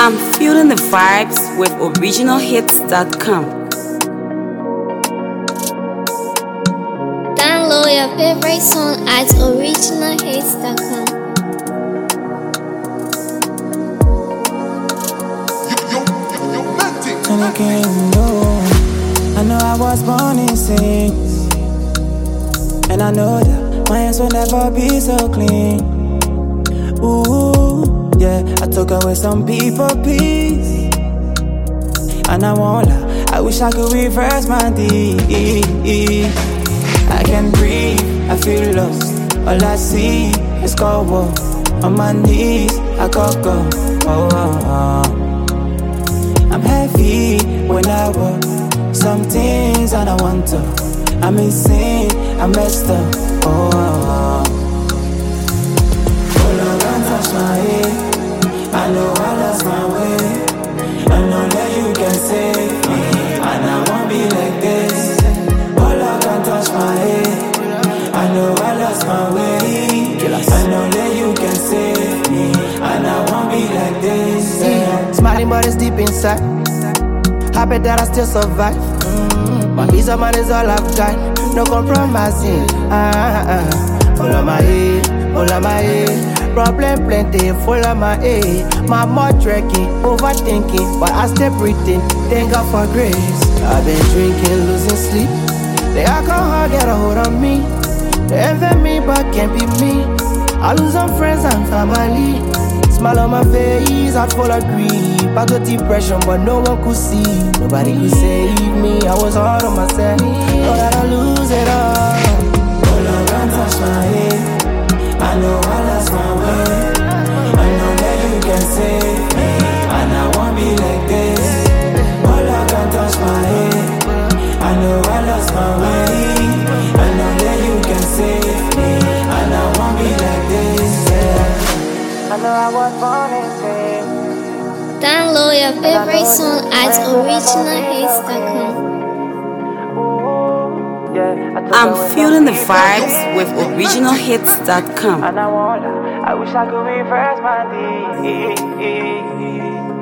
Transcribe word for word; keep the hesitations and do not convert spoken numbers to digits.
I'm feeling the vibes with original hits dot com. Download your favorite song at original hits dot com. And I can't know, I know I was born in sins, and I know that my hands will never be so clean. Ooh, yeah, I took away some people peace, and I won't lie, I wish I could reverse my deed. I can't breathe, I feel lost, all I see is cold war. On my knees, I got go, oh, oh, oh. I'm heavy when I walk, some things I don't want to. I'm insane, I'm messed up, oh, oh, oh. Oh Lord, don't touch my head, I know I lost my way. I know that you can save me, and I won't be like this. Oh Lord, don't touch my head, I know I lost my way. I know that you can save me, and I won't be like this, yeah. Smiling but it's deep inside, happy that I still survive. mm-hmm. My peace of mind is all I've got, no compromising. ah, ah. All of my head, all of my head, problem plenty, full of my head. My mind trekking, overthinking, but I still breathing, thank God for grace. I've been drinking, losing sleep, the alcohol get a hold on me. They envy me but can't be me, I lose some friends and family. Smile on my face, I full of grief. I got depression, but no one could see. Nobody could save me, I was hard on myself. Thought that I lose it all. Oh Lord, don't touch my head, I know I lost my way. I know that you can save me, and I won't be like this. Oh Lord, don't touch my head, I know I lost my way. I know that you can save me, and I won't be like this, yeah. I know I was born in sin. Download your favorite song at original hits dot com. I'm feeling the vibes with original hits dot com. And I won't lie, I wish I could reverse my deed.